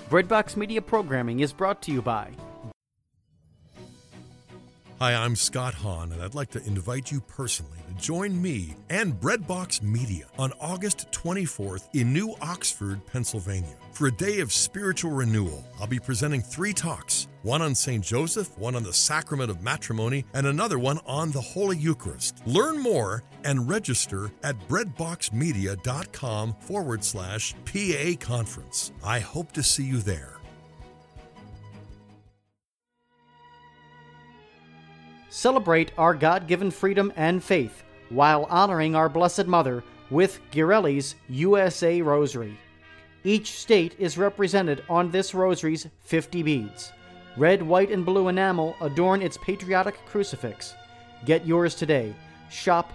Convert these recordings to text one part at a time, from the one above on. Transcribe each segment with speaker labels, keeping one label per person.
Speaker 1: Breadbox Media programming is brought to you by...
Speaker 2: Hi, I'm Scott Hahn, and I'd like to invite you personally to join me and Breadbox Media on August 24th in New Oxford, Pennsylvania. For a day of spiritual renewal, I'll be presenting 3 talks, one on St. Joseph, one on the Sacrament of Matrimony, and another one on the Holy Eucharist. Learn more and register at breadboxmedia.com/PA conference. I hope to see you there.
Speaker 1: Celebrate our God-given freedom and faith while honoring our Blessed Mother with Ghirelli's USA Rosary. Each state is represented on this rosary's 50 beads. Red, white, and blue enamel adorn its patriotic crucifix. Get yours today. Shop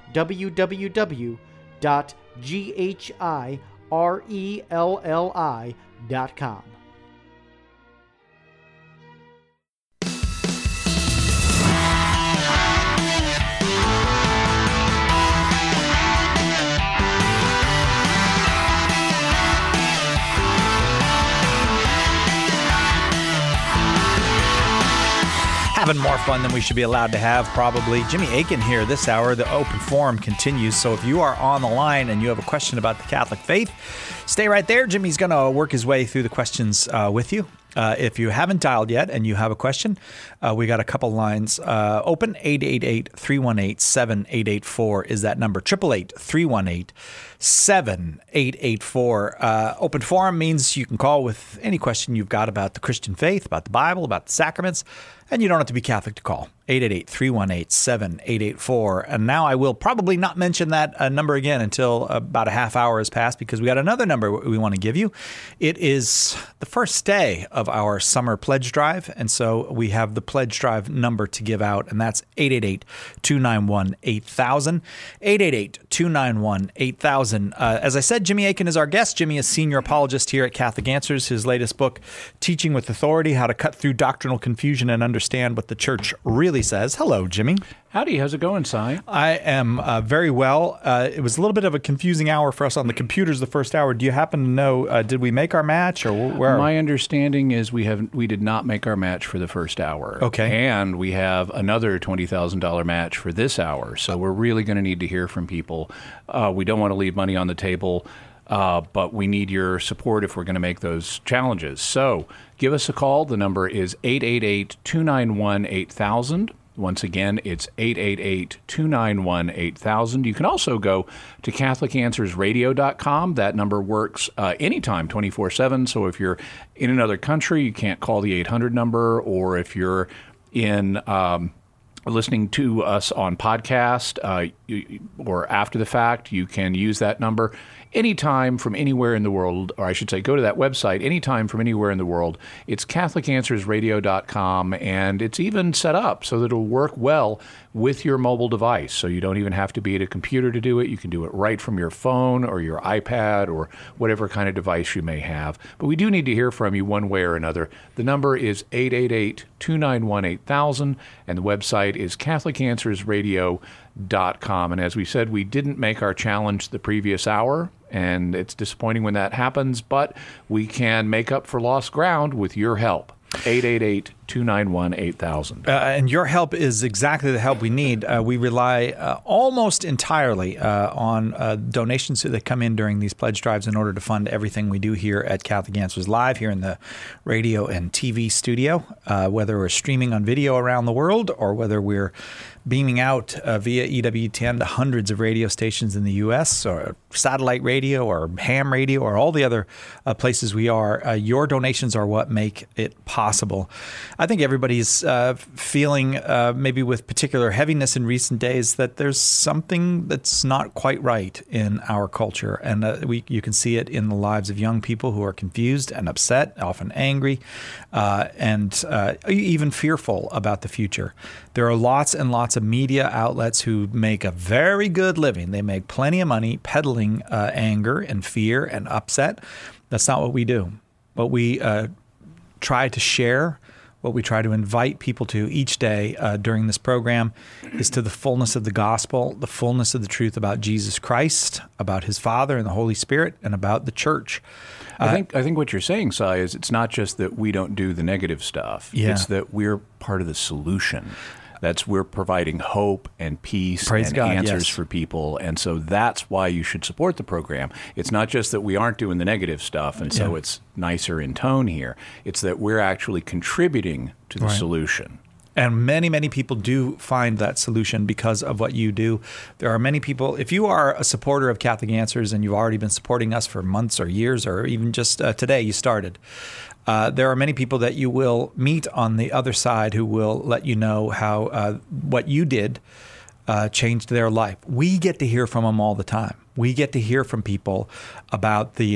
Speaker 1: www.GHIRELLI.com.
Speaker 3: Having more fun than we should be allowed to have, probably. Jimmy Akin here this hour. The open forum continues. So if you are on the line and you have a question about the Catholic faith, stay right there. Jimmy's going to work his way through the questions with you. If you haven't dialed yet and you have a question, we got a couple lines open. 888-318-7884 is that number. 888-318-7884. Open forum means you can call with any question you've got about the Christian faith, about the Bible, about the sacraments, and you don't have to be Catholic to call. 888-318-7884. And now I will probably not mention that number again until about a half hour has passed, because we got another number we want to give you. It is the first day of our summer pledge drive, and so we have the pledge drive number to give out, and that's 888-291-8000. 888-291-8000. As I said, Jimmy Akin is our guest. Jimmy is senior apologist here at Catholic Answers. His latest book, Teaching with Authority, How to Cut Through Doctrinal Confusion and Understand What the Church Really Says. Hello, Jimmy.
Speaker 4: Howdy. How's it going, Si?
Speaker 3: I am very well. It was a little bit of a confusing hour for us on the computers the first hour. Do you happen to know, did we make our match, or where?
Speaker 4: My understanding is we did not make our match for the first hour.
Speaker 3: Okay.
Speaker 4: And we have another $20,000 match for this hour. So we're really going to need to hear from people. We don't want to leave money on the table, but we need your support if we're going to make those challenges. So give us a call. The number is 888-291-8000. Once again, it's 888-291-8000. You can also go to CatholicAnswersRadio.com. That number works anytime, 24/7. So if you're in another country, you can't call the 800 number, or if you're in listening to us on podcast or after the fact, you can use that number anytime from anywhere in the world, or I should say go to that website anytime from anywhere in the world. It's CatholicAnswersRadio.com, and it's even set up so that it'll work well with your mobile device. So you don't even have to be at a computer to do it. You can do it right from your phone or your iPad or whatever kind of device you may have. But we do need to hear from you one way or another. The number is 888-291-8000, and the website is CatholicAnswersRadio.com. And as we said, we didn't make our challenge the previous hour, and it's disappointing when that happens, but we can make up for lost ground with your help. 888-291-8000.
Speaker 3: And your help is exactly the help we need. We rely almost entirely on donations that come in during these pledge drives in order to fund everything we do here at Catholic Answers Live here in the radio and TV studio, whether we're streaming on video around the world or whether we're beaming out via EWTN to hundreds of radio stations in the U.S. or satellite radio or ham radio or all the other places we are. Your donations are what make it possible. I think everybody's feeling, maybe with particular heaviness in recent days, that there's something that's not quite right in our culture. And you can see it in the lives of young people who are confused and upset, often angry, and even fearful about the future. There are lots and lots of media outlets who make a very good living. They make plenty of money peddling anger and fear and upset. That's not what we do. What we try to share what we try to invite people to each day during this program is to the fullness of the gospel, the fullness of the truth about Jesus Christ, about his Father and the Holy Spirit, and about the church.
Speaker 4: I think what you're saying, Si, is it's not just that we don't do the negative stuff.
Speaker 3: Yeah.
Speaker 4: It's that we're part of the solution. We're providing hope and peace
Speaker 3: Praise
Speaker 4: and
Speaker 3: God,
Speaker 4: answers
Speaker 3: yes.
Speaker 4: for people. And so that's why you should support the program. It's not just that we aren't doing the negative stuff, and so it's nicer in tone here. It's that we're actually contributing to the solution.
Speaker 3: And many, many people do find that solution because of what you do. There are many people, if you are a supporter of Catholic Answers and you've already been supporting us for months or years, or even just today you started, there are many people that you will meet on the other side who will let you know how what you did changed their life. We get to hear from them all the time. We get to hear from people about the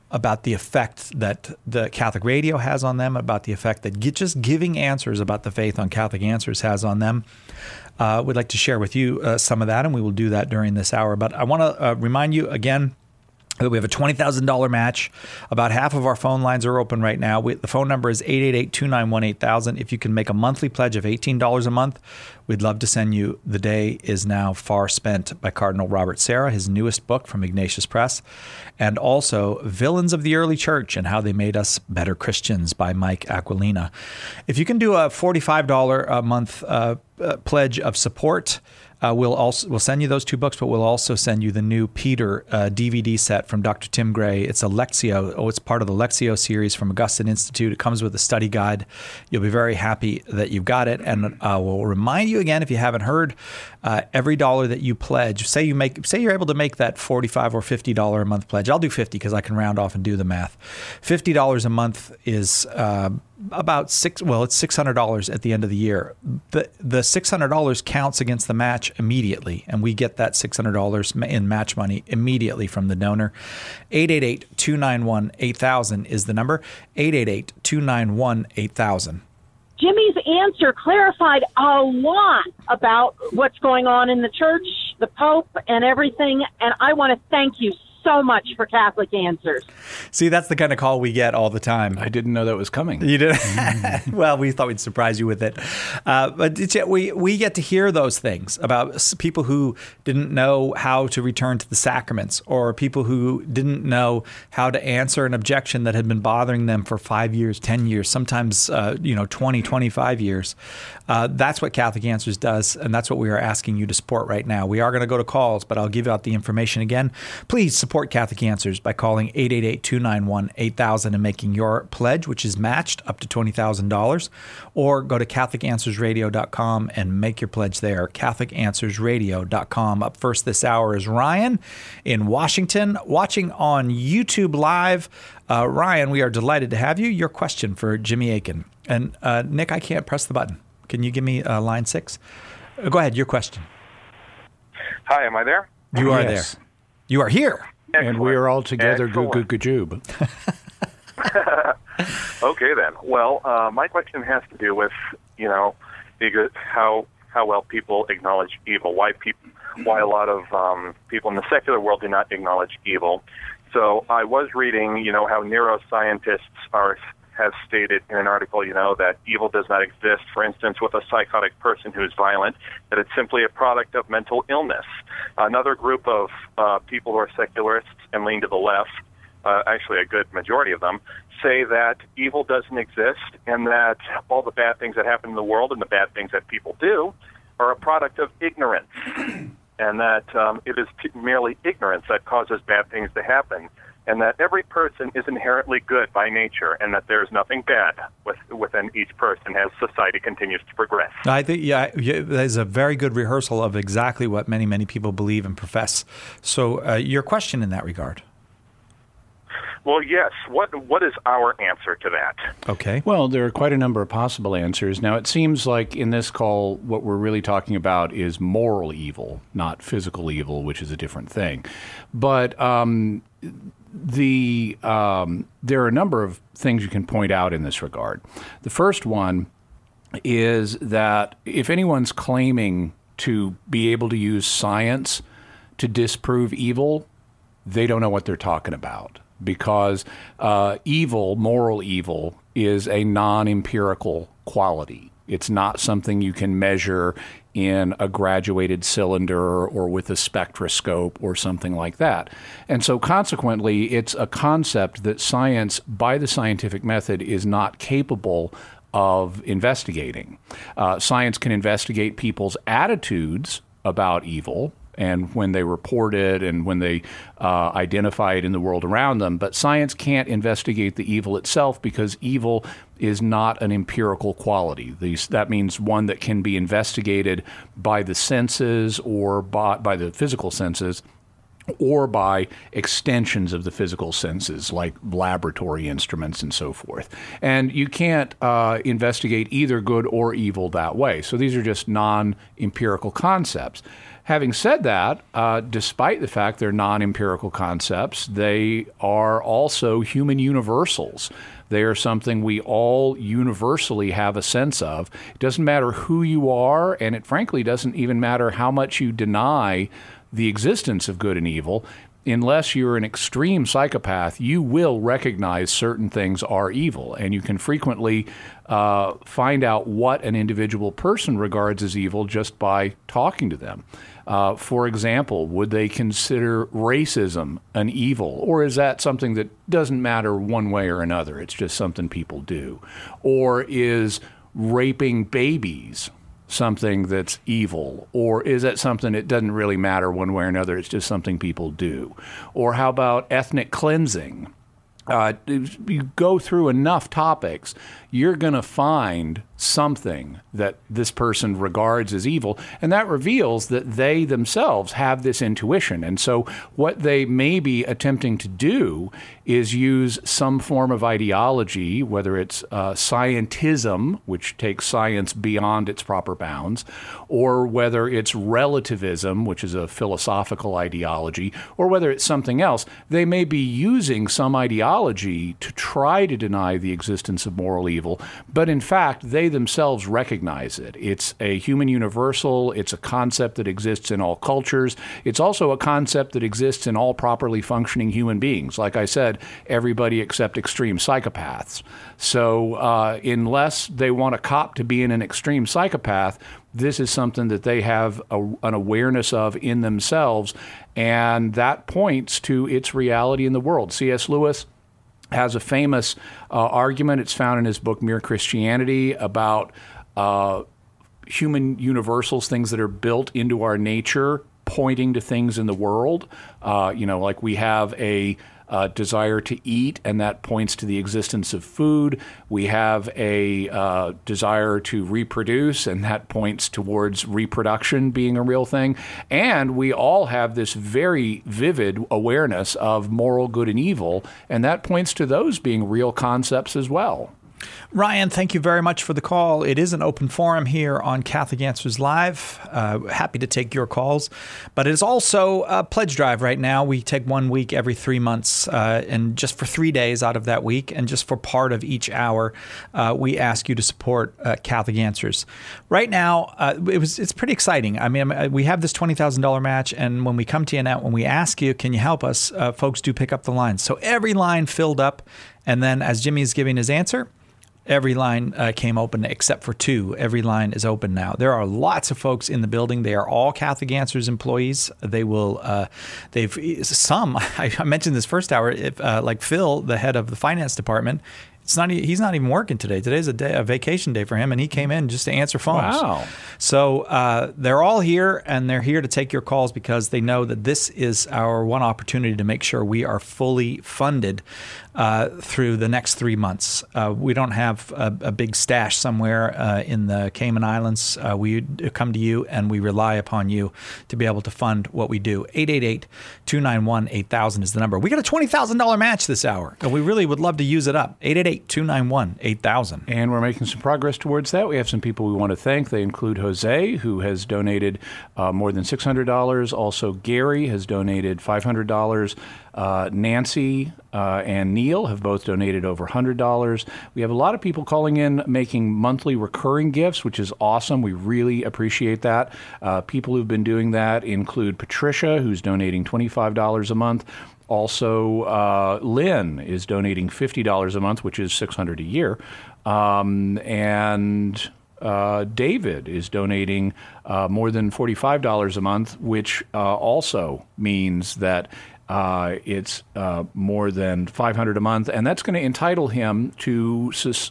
Speaker 3: effect that the Catholic radio has on them, about the effect that just giving answers about the faith on Catholic Answers has on them. We'd like to share with you some of that, and we will do that during this hour. But I want to remind you again, we have a $20,000 match. About half of our phone lines are open right now. The phone number is 888-291-8000. If you can make a monthly pledge of $18 a month, we'd love to send you The Day Is Now Far Spent by Cardinal Robert Sarah, his newest book from Ignatius Press, and also Villains of the Early Church and How They Made Us Better Christians by Mike Aquilina. If you can do a $45 a month pledge of support, we'll send you those two books, but we'll also send you the new Peter DVD set from Dr. Tim Gray. It's a Lectio. It's part of the Lectio series from Augustine Institute. It comes with a study guide. You'll be very happy that you've got it. And we'll remind you again, if you haven't heard, every dollar that you pledge, say you're able to make that $45 or $50 a month pledge. I'll do 50 because I can round off and do the math. $50 a month is about it's $600 at the end of the year. The $600 counts against the match immediately, and we get that $600 in match money immediately from the donor. 888-291-8000 is the number. 888-291-8000.
Speaker 5: Jimmy's answer clarified a lot about what's going on in the church, the Pope, and everything, and I want to thank you so much for Catholic Answers.
Speaker 3: See, that's the kind of call we get all the time.
Speaker 4: I didn't know that was coming.
Speaker 3: You did? Well, we thought we'd surprise you with it. But we get to hear those things about people who didn't know how to return to the sacraments, or people who didn't know how to answer an objection that had been bothering them for 5 years, 10 years, sometimes 20, 25 years. That's what Catholic Answers does, and that's what we are asking you to support right now. We are going to go to calls, but I'll give out the information again. Please support Catholic Answers by calling 888-291-8000 and making your pledge, which is matched up to $20,000, or go to CatholicAnswersRadio.com and make your pledge there. CatholicAnswersRadio.com. Up first this hour is Ryan in Washington, watching on YouTube Live. Ryan, we are delighted to have you. Your question for Jimmy Akin. And Nick, I can't press the button. Can you give me line 6? Go ahead, your question.
Speaker 6: Hi, am I there?
Speaker 3: You are
Speaker 4: Yes.
Speaker 3: there. You are here.
Speaker 4: And we are all together.
Speaker 6: Excellent.
Speaker 4: Goo-goo-gajoob.
Speaker 6: Okay, then. Well, my question has to do with, how well people acknowledge evil. Why a lot of people in the secular world do not acknowledge evil. So I was reading, how neuroscientists have stated in an article, that evil does not exist, for instance, with a psychotic person who's violent, that it's simply a product of mental illness. Another group of people who are secularists and lean to the left, actually a good majority of them, say that evil doesn't exist and that all the bad things that happen in the world and the bad things that people do are a product of ignorance, and that it is merely ignorance that causes bad things to happen, and that every person is inherently good by nature, and that there's nothing bad within each person as society continues to progress.
Speaker 3: I think, there's a very good rehearsal of exactly what many, many people believe and profess. So your question in that regard?
Speaker 6: Well, yes. What is our answer to that?
Speaker 3: Okay.
Speaker 4: Well, there are quite a number of possible answers. Now, it seems like in this call, what we're really talking about is moral evil, not physical evil, which is a different thing. But there are a number of things you can point out in this regard. The first one is that if anyone's claiming to be able to use science to disprove evil, they don't know what they're talking about. because evil, moral evil, is a non-empirical quality. It's not something you can measure in a graduated cylinder or with a spectroscope or something like that. And so consequently, it's a concept that science, by the scientific method, is not capable of investigating. Science can investigate people's attitudes about evil, and when they report it and when they identify it in the world around them. But science can't investigate the evil itself because evil is not an empirical quality. That means one that can be investigated by the senses or by the physical senses, or by extensions of the physical senses, like laboratory instruments and so forth. And you can't investigate either good or evil that way. So these are just non-empirical concepts. Having said that, despite the fact they're non-empirical concepts, they are also human universals. They are something we all universally have a sense of. It doesn't matter who you are, and it frankly doesn't even matter how much you deny the existence of good and evil. Unless you're an extreme psychopath, you will recognize certain things are evil, and you can frequently find out what an individual person regards as evil just by talking to them. For example, would they consider racism an evil, or is that something that doesn't matter one way or another? It's just something people do. Or is raping babies something that's evil? Or is that something that doesn't really matter one way or another? It's just something people do. Or how about ethnic cleansing? You go through enough topics, you're going to find something that this person regards as evil, and that reveals that they themselves have this intuition. And so what they may be attempting to do is use some form of ideology, whether it's scientism, which takes science beyond its proper bounds, or whether it's relativism, which is a philosophical ideology, or whether it's something else. They may be using some ideology to try to deny the existence of moral evil, but in fact, they themselves recognize it. It's a human universal. It's a concept that exists in all cultures. It's also a concept that exists in all properly functioning human beings. Like I said, everybody except extreme psychopaths. So unless they want a cop to be an extreme psychopath, this is something that they have an awareness of in themselves, and that points to its reality in the world. C.S. Lewis has a famous argument. It's found in his book, Mere Christianity, about human universals, things that are built into our nature, pointing to things in the world. Like we have a desire to eat, and that points to the existence of food. We have a desire to reproduce, and that points towards reproduction being a real thing. And we all have this very vivid awareness of moral good and evil, and that points to those being real concepts as well.
Speaker 3: Ryan, thank you very much for the call. It is an open forum here on Catholic Answers Live. Happy to take your calls. But it is also a pledge drive right now. We take 1 week every 3 months, and just for 3 days out of that week, and just for part of each hour, we ask you to support Catholic Answers. Right now, it's pretty exciting. I mean, we have this $20,000 match, and when we come to you now, when we ask you, can you help us, folks do pick up the lines. So every line filled up, and then as Jimmy is giving his answer, every line came open except for 2. Every line is open now. There are lots of folks in the building. They are all Catholic Answers employees. They will, I mentioned this first hour, like Phil, the head of the finance department, he's not even working today. Today's a vacation day for him, and he came in just to answer phones. Wow. So they're all here, and they're here to take your calls because they know that this is our one opportunity to make sure we are fully funded through the next 3 months. We don't have a big stash somewhere in the Cayman Islands. We come to you, and we rely upon you to be able to fund what we do. 888-291-8000 is the number. We got a $20,000 match this hour, and we really would love to use it up. 888-291-8000.
Speaker 4: And we're making some progress towards that. We have some people we want to thank. They include Jose, who has donated more than $600. Also, Gary has donated $500. Nancy and Neil have both donated over $100. We have a lot of people calling in making monthly recurring gifts, which is awesome. We really appreciate that. People who've been doing that include Patricia, who's donating $25 a month. Also, Lynn is donating $50 a month, which is $600 a year. David is donating more than $45 a month, which also means that it's more than $500 a month, and that's going to entitle him to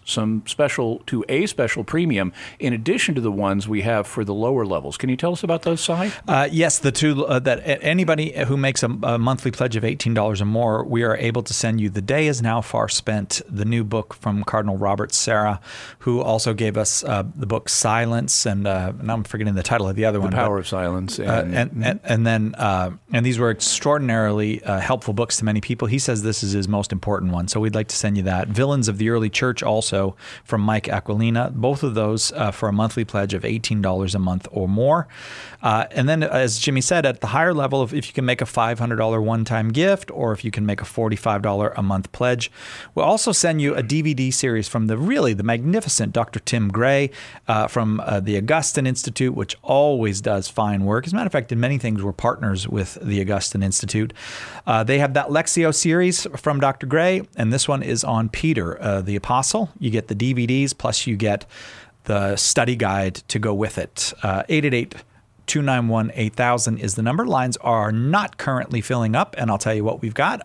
Speaker 4: a special premium in addition to the ones we have for the lower levels. Can you tell us about those, Si?
Speaker 3: Yes, the two that anybody who makes a monthly pledge of $18 or more, we are able to send you "The Day Is Now Far Spent," the new book from Cardinal Robert Sarah, who also gave us the book Silence, and now I'm forgetting the title of the other one.
Speaker 4: The Power of Silence,
Speaker 3: and these were extraordinarily helpful books to many people. He says this is his most important one, so we'd like to send you that. Villains of the Early Church, also from Mike Aquilina. Both of those for a monthly pledge of $18 a month or more. And then, as Jimmy said, at the higher level, if you can make a $500 one-time gift, or if you can make a $45 a month pledge, we'll also send you a DVD series from the magnificent Dr. Tim Gray from the Augustine Institute, which always does fine work. As a matter of fact, in many things, we're partners with the Augustine Institute. They have that Lectio series from Dr. Gray, and this one is on Peter, the Apostle. You get the DVDs, plus you get the study guide to go with it. 888-291-8000 is the number. Lines are not currently filling up, and I'll tell you what we've got.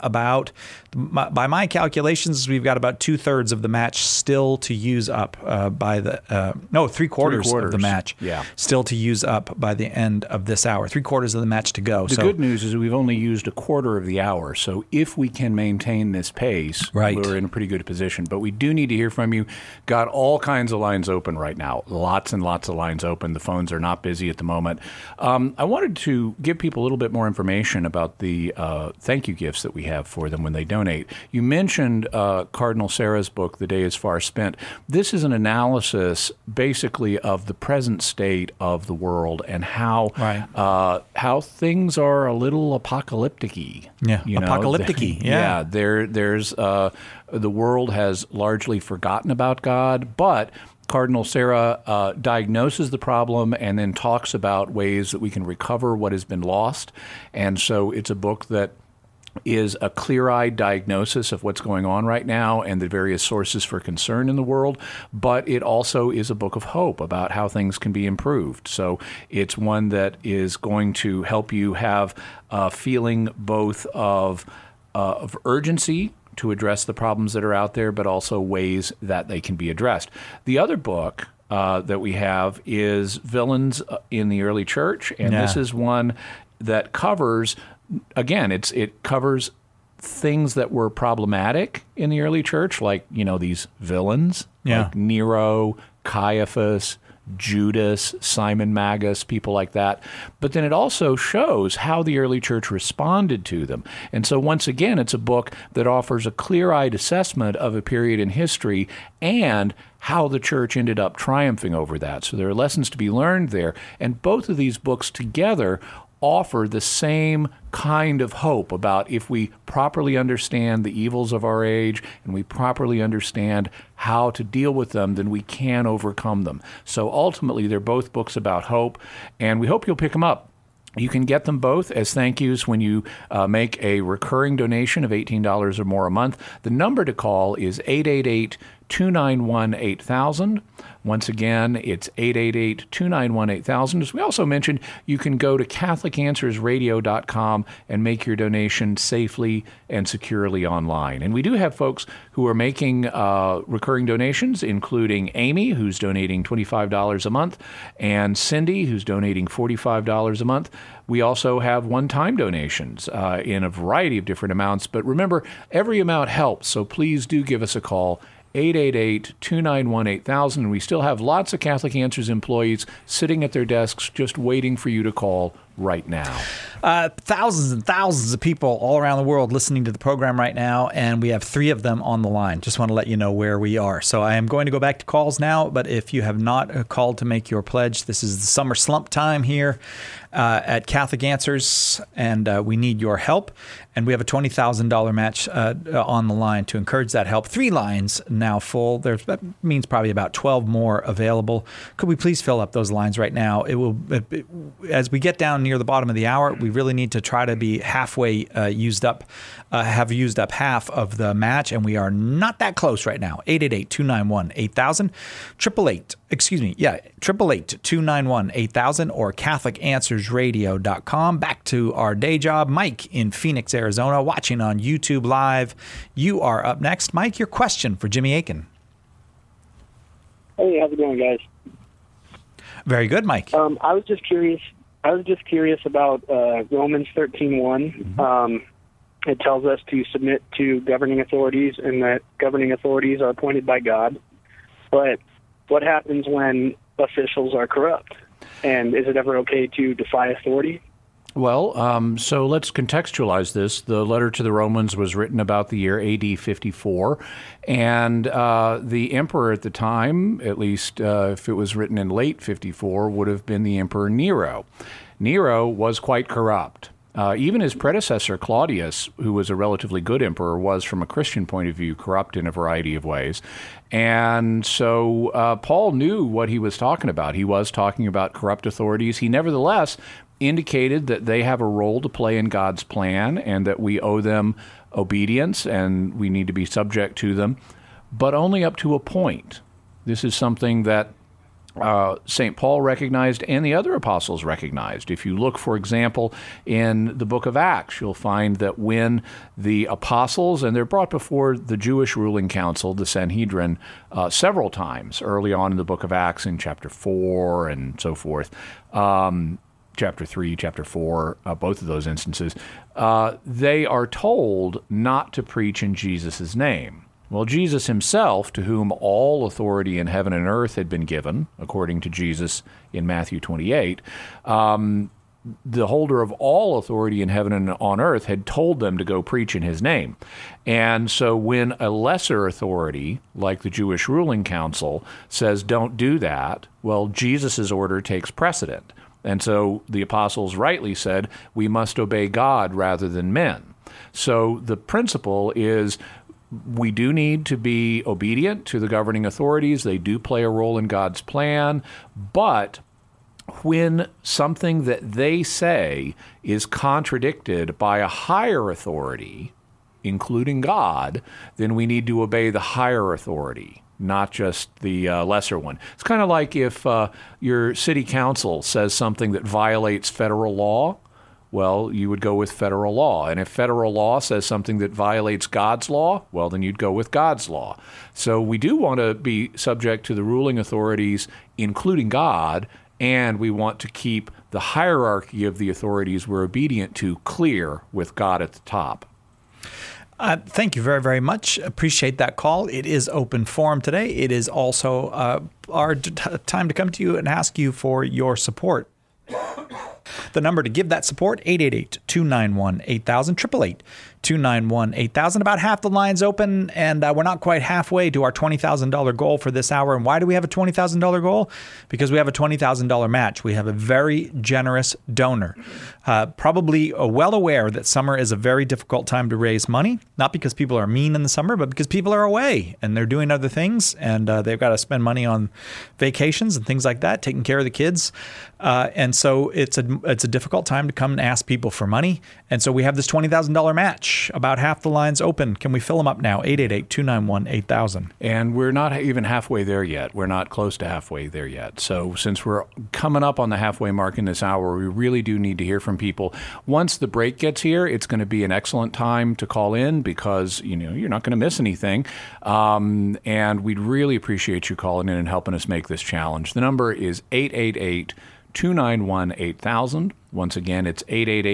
Speaker 3: By my calculations, we've got about 2/3 of the match still to use up three-quarters of the match still to use up by the end of this hour. 3/4 of the match to go.
Speaker 4: The good news is we've only used a quarter of the hour, so if we can maintain this pace, we're in a pretty good position. But we do need to hear from you. Got all kinds of lines open right now. Lots and lots of lines open. The phones are not busy at the moment. I wanted to give people a little bit more information about the thank you gifts that we have for them when they donate. You mentioned Cardinal Sarah's book, The Day Is Far Spent. This is an analysis basically of the present state of the world and how things are a little apocalyptic-y.
Speaker 3: Yeah, apocalyptic-y.
Speaker 4: Yeah, there's the world has largely forgotten about God, but Cardinal Sarah diagnoses the problem and then talks about ways that we can recover what has been lost. And so it's a book that is a clear-eyed diagnosis of what's going on right now and the various sources for concern in the world, but it also is a book of hope about how things can be improved. So it's one that is going to help you have a feeling both of urgency to address the problems that are out there, but also ways that they can be addressed. The other book that we have is Villains in the Early Church, and this is one that covers, again, it covers things that were problematic in the early church, like, these villains, like Nero, Caiaphas, Judas, Simon Magus, people like that. But then it also shows how the early church responded to them. And so once again, it's a book that offers a clear-eyed assessment of a period in history and how the church ended up triumphing over that. So there are lessons to be learned there. And both of these books together offer the same kind of hope about if we properly understand the evils of our age and we properly understand how to deal with them, then we can overcome them. So ultimately, they're both books about hope, and we hope you'll pick them up. You can get them both as thank yous when you make a recurring donation of $18 or more a month. The number to call is 888-291-8000. Once again, it's 888-291-8000. As we also mentioned, you can go to CatholicAnswersRadio.com and make your donation safely and securely online. And we do have folks who are making recurring donations, including Amy, who's donating $25 a month, and Cindy, who's donating $45 a month. We also have one-time donations in a variety of different amounts. But remember, every amount helps, so please do give us a call. 888-291-8000. And we still have lots of Catholic Answers employees sitting at their desks just waiting for you to call right now?
Speaker 3: Thousands and thousands of people all around the world listening to the program right now, and we have 3 of them on the line. Just want to let you know where we are. So I am going to go back to calls now, but if you have not called to make your pledge, this is the summer slump time here at Catholic Answers, and we need your help. And we have a $20,000 match on the line to encourage that help. 3 lines now full. That means probably about 12 more available. Could we please fill up those lines right now? As we get down near the bottom of the hour, we really need to try to be halfway used up half of the match, and we are not that close right now. 888-291-8000, 888-291-8000, or CatholicAnswersRadio.com. Back to our day job. Mike in Phoenix, Arizona, watching on YouTube Live. You are up next. Mike, your question for Jimmy Akin.
Speaker 7: Hey, how's it going, guys?
Speaker 3: Very good, Mike.
Speaker 7: I was just curious about Romans 13:1. It tells us to submit to governing authorities, and that governing authorities are appointed by God. But what happens when officials are corrupt? And is it ever okay to defy authority?
Speaker 4: Well, so let's contextualize this. The letter to the Romans was written about the year AD 54, and the emperor at the time, at least if it was written in late 54, would have been the Emperor Nero. Nero was quite corrupt. Even his predecessor, Claudius, who was a relatively good emperor, was, from a Christian point of view, corrupt in a variety of ways. And so Paul knew what he was talking about. He was talking about corrupt authorities. He nevertheless indicated that they have a role to play in God's plan and that we owe them obedience and we need to be subject to them, but only up to a point. This is something that St. Paul recognized and the other apostles recognized. If you look, for example, in the book of Acts, you'll find that when the apostles, and they're brought before the Jewish ruling council, the Sanhedrin, several times early on in the book of Acts, in chapter 4 and so forth, chapter 3, chapter 4, both of those instances, they are told not to preach in Jesus' name. Well, Jesus himself, to whom all authority in heaven and earth had been given, according to Jesus in Matthew 28, the holder of all authority in heaven and on earth had told them to go preach in his name. And so when a lesser authority, like the Jewish ruling council, says don't do that, well, Jesus' order takes precedent. And so the apostles rightly said, we must obey God rather than men. So the principle is, we do need to be obedient to the governing authorities. They do play a role in God's plan. But when something that they say is contradicted by a higher authority, including God, then we need to obey the higher authority, not just the lesser one. It's kind of like if your city council says something that violates federal law, well, you would go with federal law. And if federal law says something that violates God's law, well, then you'd go with God's law. So we do want to be subject to the ruling authorities, including God, and we want to keep the hierarchy of the authorities we're obedient to clear with God at the top.
Speaker 3: Thank you very, very much. Appreciate that call. It is open forum today. It is also our time to come to you and ask you for your support. The number to give that support, 888-291-8000, 888-291-8000. About half the line's open, and we're not quite halfway to our $20,000 goal for this hour. And why do we have a $20,000 goal? Because we have a $20,000 match. We have a very generous donor, probably well aware that summer is a very difficult time to raise money, not because people are mean in the summer, but because people are away and they're doing other things, and they've got to spend money on vacations and things like that, taking care of the kids. And so it's a difficult time to come and ask people for money. And so we have this $20,000 match. About half the lines open. Can we fill them up now? 888-291-8000.
Speaker 4: And we're not even halfway there yet. We're not close to halfway there yet. So since we're coming up on the halfway mark in this hour, we really do need to hear from people. Once the break gets here, it's going to be an excellent time to call in because, you're not going to miss anything. And we'd really appreciate you calling in and helping us make this challenge. The number is 888-291-8000. Once again, it's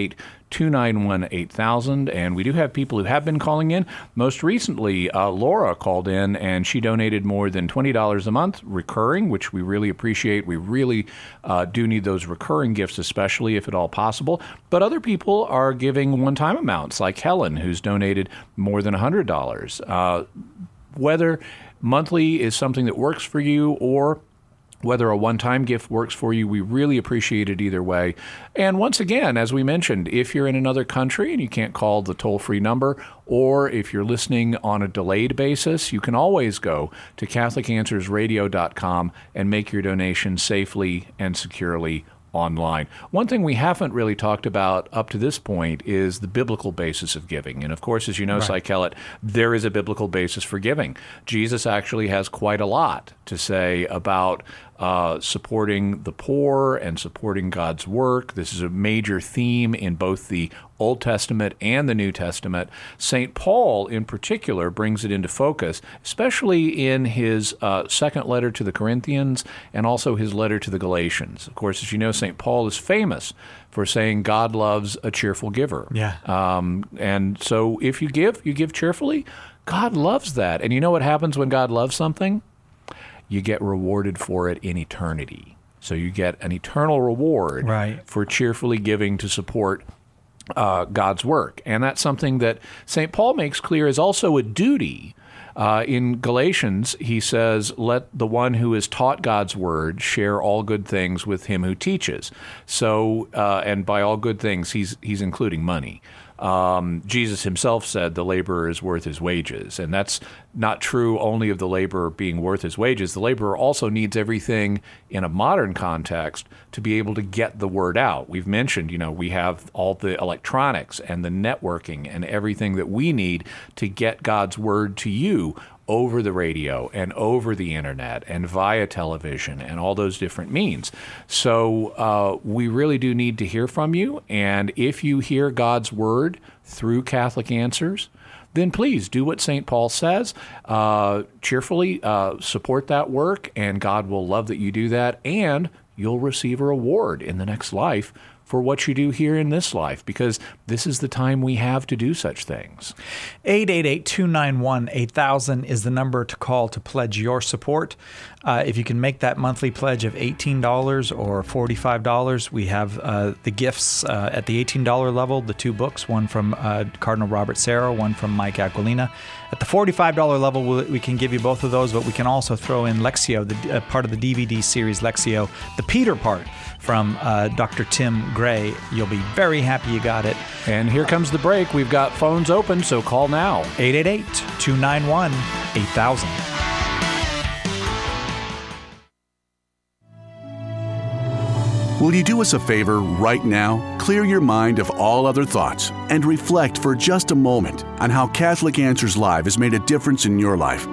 Speaker 4: 888-291-8000. And we do have people who have been calling in. Most recently, Laura called in, and she donated more than $20 a month recurring, which we really appreciate. We really do need those recurring gifts, especially if at all possible. But other people are giving one-time amounts, like Helen, who's donated more than $100. Whether monthly is something that works for you or whether a one-time gift works for you, we really appreciate it either way. And once again, as we mentioned, if you're in another country and you can't call the toll-free number, or if you're listening on a delayed basis, you can always go to CatholicAnswersRadio.com and make your donation safely and securely online. One thing we haven't really talked about up to this point is the biblical basis of giving. And of course, as you know, Cy Kellett, there is a biblical basis for giving. Jesus actually has quite a lot to say about supporting the poor and supporting God's work. This is a major theme in both the Old Testament and the New Testament. St. Paul, in particular, brings it into focus, especially in his second letter to the Corinthians and also his letter to the Galatians. Of course, as you know, St. Paul is famous for saying God loves a cheerful giver.
Speaker 3: Yeah.
Speaker 4: And so if you give cheerfully, God loves that. And you know what happens when God loves something? You get rewarded for it in eternity. So you get an eternal reward for cheerfully giving to support God's work. And that's something that St. Paul makes clear is also a duty. In Galatians, he says, let the one who is taught God's word share all good things with him who teaches. So, and by all good things, he's including money. Jesus himself said the laborer is worth his wages, and that's not true only of the laborer being worth his wages. The laborer also needs everything in a modern context to be able to get the word out. We've mentioned, we have all the electronics and the networking and everything that we need to get God's word to you over the radio and over the internet and via television and all those different means. So we really do need to hear from you. And if you hear God's word through Catholic Answers, then please do what St. Paul says. Cheerfully support that work, and God will love that you do that, and you'll receive a reward in the next life for what you do here in this life, because this is the time we have to do such things.
Speaker 3: 888-291-8000 is the number to call to pledge your support. If you can make that monthly pledge of $18 or $45, we have the gifts at the $18 level, the two books, one from Cardinal Robert Serra, one from Mike Aquilina. At the $45 level, we can give you both of those, but we can also throw in Lectio, the part of the DVD series Lectio, the Peter part from Dr. Tim Gray. You'll be very happy you got it.
Speaker 4: And here comes the break. We've got phones open, so call now.
Speaker 3: 888-291-8000.
Speaker 8: Will you do us a favor right now? Clear your mind of all other thoughts and reflect for just a moment on how Catholic Answers Live has made a difference in your life.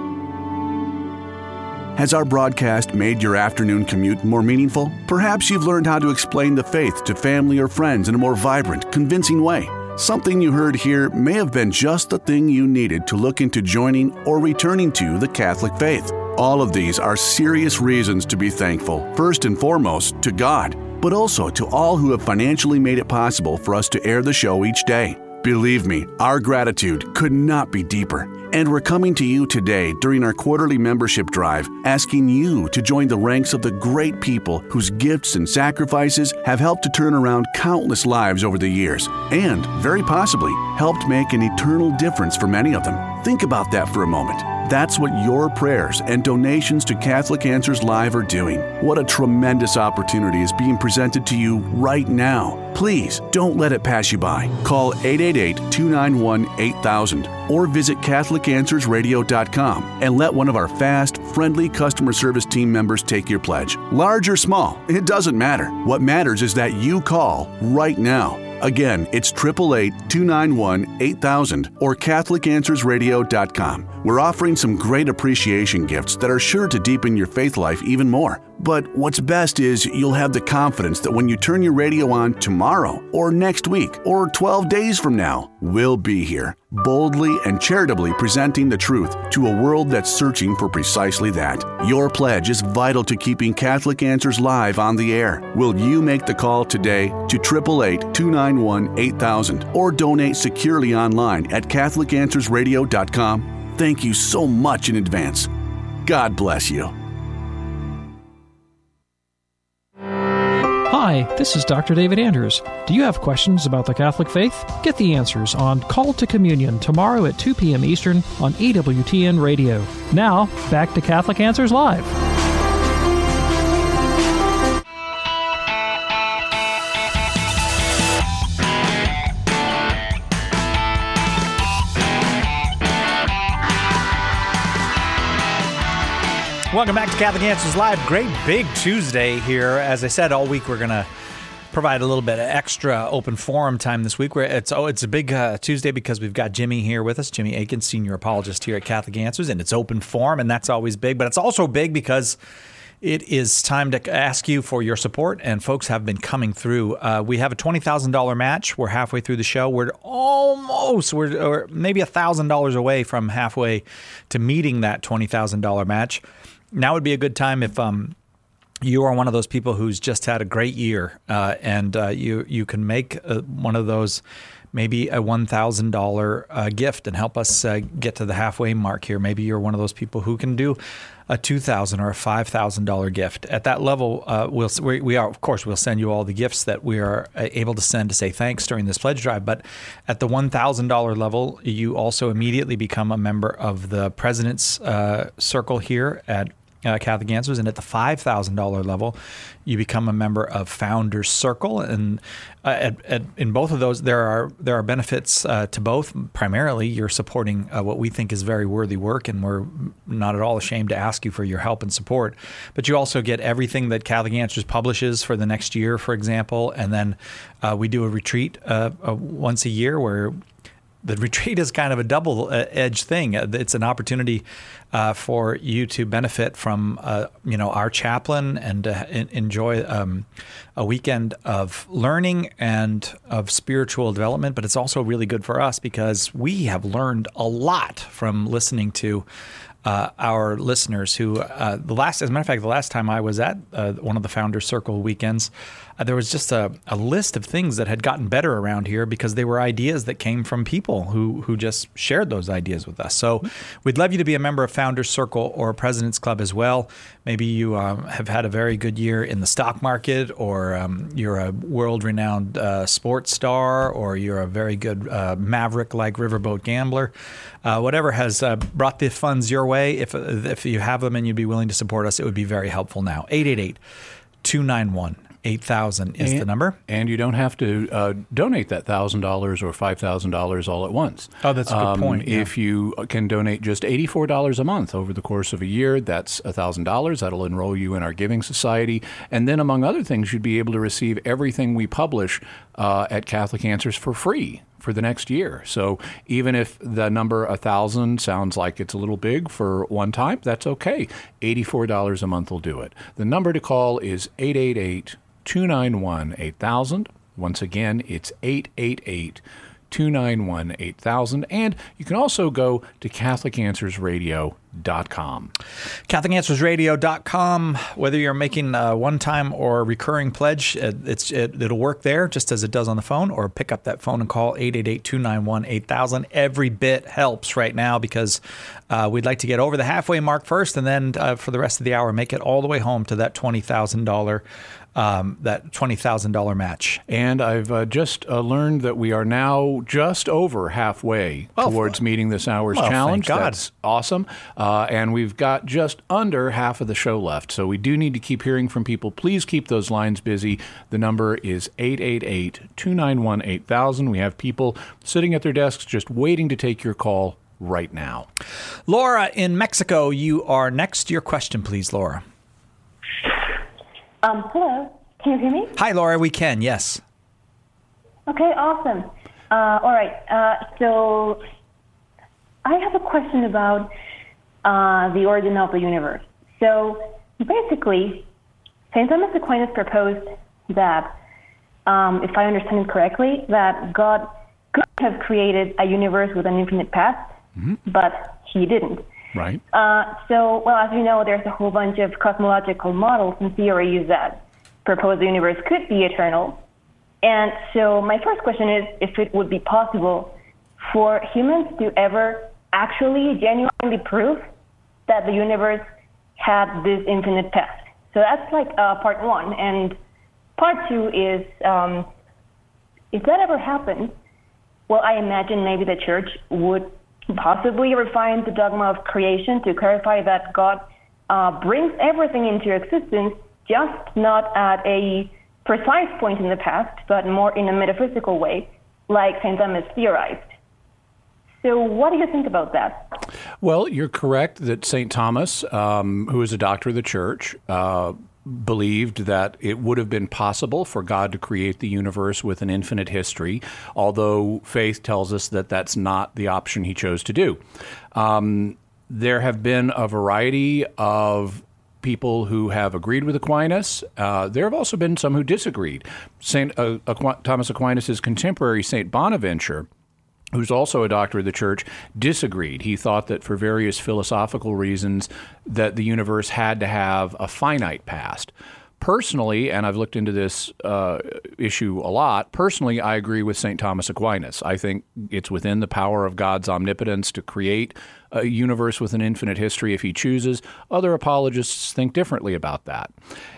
Speaker 8: Has our broadcast made your afternoon commute more meaningful? Perhaps you've learned how to explain the faith to family or friends in a more vibrant, convincing way. Something you heard here may have been just the thing you needed to look into joining or returning to the Catholic faith. All of these are serious reasons to be thankful, first and foremost to God, but also to all who have financially made it possible for us to air the show each day. Believe me, our gratitude could not be deeper. And we're coming to you today during our quarterly membership drive, asking you to join the ranks of the great people whose gifts and sacrifices have helped to turn around countless lives over the years, and very possibly helped make an eternal difference for many of them. Think about that for a moment. That's what your prayers and donations to Catholic Answers Live are doing. What a tremendous opportunity is being presented to you right now. Please don't let it pass you by. Call 888-291-8000 or visit CatholicAnswersRadio.com and let one of our fast, friendly customer service team members take your pledge. Large or small, it doesn't matter. What matters is that you call right now. Again, it's 888-291-8000 or CatholicAnswersRadio.com. We're offering some great appreciation gifts that are sure to deepen your faith life even more. But what's best is you'll have the confidence that when you turn your radio on tomorrow or next week or 12 days from now, we'll be here. boldly and charitably presenting the truth to a world that's searching for precisely that. Your pledge is vital to keeping Catholic Answers live on the air. Will you make the call today to 888-291-8000 or donate securely online at CatholicAnswersRadio.com? Thank you so much in advance. God bless you.
Speaker 9: Hi, this is Dr. David Andrews. Do you have questions about the Catholic faith? Get the answers on Call to Communion tomorrow at 2 p.m. Eastern on EWTN Radio. Now, back to Catholic Answers Live.
Speaker 3: Welcome back to Catholic Answers Live. Great big Tuesday here. As I said, all week we're going to provide a little bit of extra open forum time this week. It's a big Tuesday because we've got Jimmy here with us, Jimmy Akin, senior apologist here at Catholic Answers, and it's open forum, and that's always big. But it's also big because it is time to ask you for your support, and folks have been coming through. We have a $20,000 match. We're halfway through the show. We're maybe $1,000 away from halfway to meeting that $20,000 match. Now would be a good time if you are one of those people who's just had a great year and you can make one of those, maybe a $1,000 gift and help us get to the halfway mark here. Maybe you're one of those people who can do a $2,000 or a $5,000 gift. At that level, we'll send you all the gifts that we are able to send to say thanks during this pledge drive. But at the $1,000 level, you also immediately become a member of the President's Circle here at Catholic Answers, and at the $5,000 level, you become a member of Founders Circle. And in both of those, there are benefits to both. Primarily, you're supporting what we think is very worthy work, and we're not at all ashamed to ask you for your help and support. But you also get everything that Catholic Answers publishes for the next year, for example. And then we do a retreat once a year where the retreat is kind of a double-edged thing. It's an opportunity for you to benefit from, our chaplain and enjoy a weekend of learning and of spiritual development. But it's also really good for us because we have learned a lot from listening to our listeners who, as a matter of fact, the last time I was at one of the Founders Circle weekends, there was just a list of things that had gotten better around here because they were ideas that came from people who just shared those ideas with us. So we'd love you to be a member of Founders Circle or President's Club as well. Maybe you have had a very good year in the stock market, or you're a world-renowned sports star, or you're a very good maverick like riverboat gambler. Whatever has brought the funds your way, if you have them and you'd be willing to support us, it would be very helpful now. 888-291-8000 is the number. And
Speaker 4: you don't have to donate that $1,000 or $5,000 all at once.
Speaker 3: Oh, that's a good point.
Speaker 4: Yeah. If you can donate just $84 a month over the course of a year, that's $1,000. That'll enroll you in our Giving Society. And then, among other things, you'd be able to receive everything we publish at Catholic Answers for free for the next year. So even if the number 1,000 sounds like it's a little big for one time, that's okay. $84 a month will do it. The number to call is 888-291-8000. Once again, it's 888-291-8000. And you can also go to CatholicAnswersRadio.com.
Speaker 3: CatholicAnswersRadio.com. Whether you're making a one-time or a recurring pledge, it'll work there just as it does on the phone, or pick up that phone and call 888-291-8000. Every bit helps right now because we'd like to get over the halfway mark first, and then for the rest of the hour, make it all the way home to that $20,000 match.
Speaker 4: And I've just learned that we are now just over halfway towards meeting this hour's challenge.
Speaker 3: Thank God.
Speaker 4: That's awesome. And we've got just under half of the show left. So we do need to keep hearing from people. Please keep those lines busy. The number is 888-291-8000. We have people sitting at their desks just waiting to take your call right now.
Speaker 3: Laura in Mexico, you are next. Your question, please, Laura.
Speaker 10: Hello. Can you hear me?
Speaker 3: Hi, Laura. We can, yes.
Speaker 10: Okay, awesome. All right. So I have a question about the origin of the universe. So basically, St. Thomas Aquinas proposed that, if I understand it correctly, that God could have created a universe with an infinite past, but he didn't.
Speaker 4: Right.
Speaker 10: So, as you know, there's a whole bunch of cosmological models and theories that propose the universe could be eternal. And so my first question is if it would be possible for humans to ever actually genuinely prove that the universe had this infinite past. So that's like part one. And part two is, if that ever happened, well, I imagine maybe the church would possibly refine the dogma of creation to clarify that God brings everything into existence, just not at a precise point in the past, but more in a metaphysical way, like St. Thomas theorized. So what do you think about that?
Speaker 4: Well, you're correct that St. Thomas, who is a doctor of the church, believed that it would have been possible for God to create the universe with an infinite history, although faith tells us that that's not the option he chose to do. There have been a variety of people who have agreed with Aquinas. There have also been some who disagreed. Thomas Aquinas' contemporary, St. Bonaventure, who's also a doctor of the church, disagreed. He thought that for various philosophical reasons that the universe had to have a finite past. Personally, and I've looked into this issue a lot, personally I agree with St. Thomas Aquinas. I think it's within the power of God's omnipotence to create a universe with an infinite history if he chooses. Other apologists think differently about that.